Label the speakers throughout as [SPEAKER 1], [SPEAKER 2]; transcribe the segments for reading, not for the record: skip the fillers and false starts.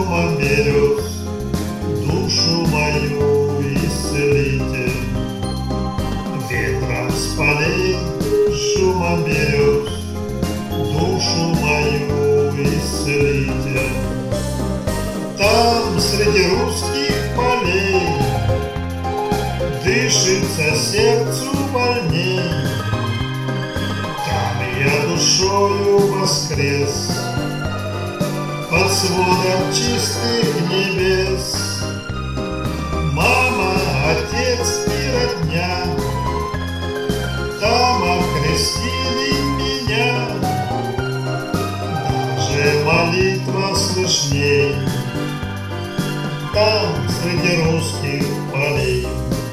[SPEAKER 1] шумом берез, душу мою исцелите. Ветром с полей шумом берез, душу мою исцелите. Там среди русских полей дышится сердцу больней. Там я душою воскрес под сводом чистых небес. Мама, отец и родня там окрестили меня. Даже молитва слышней там среди русских полей.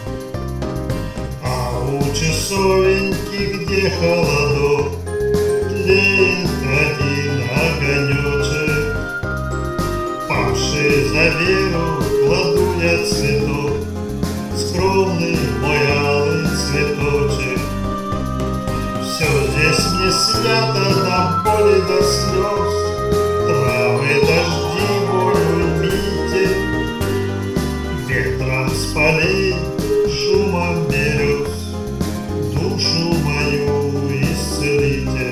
[SPEAKER 1] А у часовеньки, где холодок, тлеет один огонечек. Павший за веру кладу я цветок, скромный мой алый цветочек. Все здесь мне свято, на поле до слез, травы, дожди, боль, мите. Ветром с полей шумом берез, душу мою исцелите.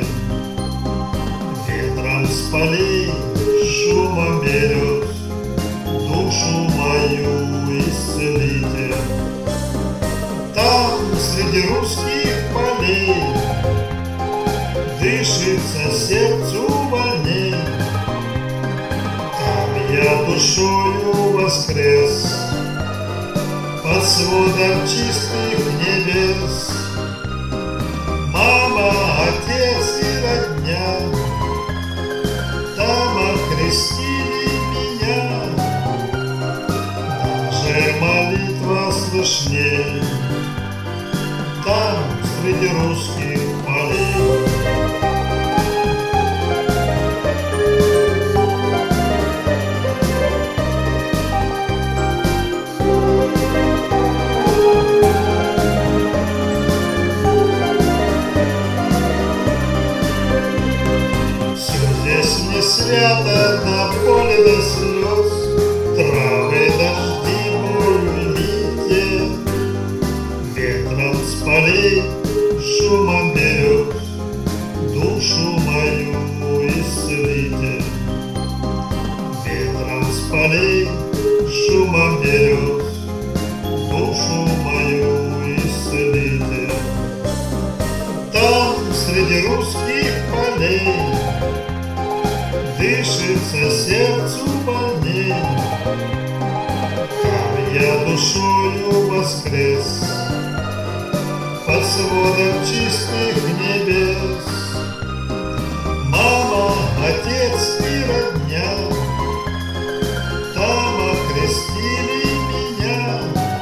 [SPEAKER 1] Ветром с полей шумом берез, душу мою исцелите. Там среди русских полей дышится сердцу больней. Там я душою воскрес под сводом чистых небес. Мама, отец и родня там окрестили меня. Даже молитва слышней там среди русских полей. Мне свято, на поле до слез, травы, дожди, боль, листья. Ветром с полей шумом берез, душу мою исцелите. Ветром с полей шумом берез, душу мою исцелите. Там среди русских полей дышится сердцу больней. Там я душою воскрес под сводом чистых небес. Мама, отец и родня там окрестили меня.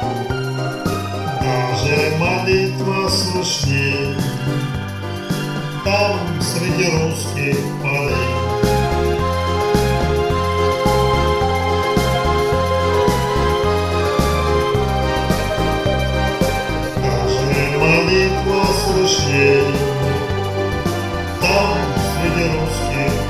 [SPEAKER 1] Даже молитва слышней там среди русских полей. Молитва слышней там среди русских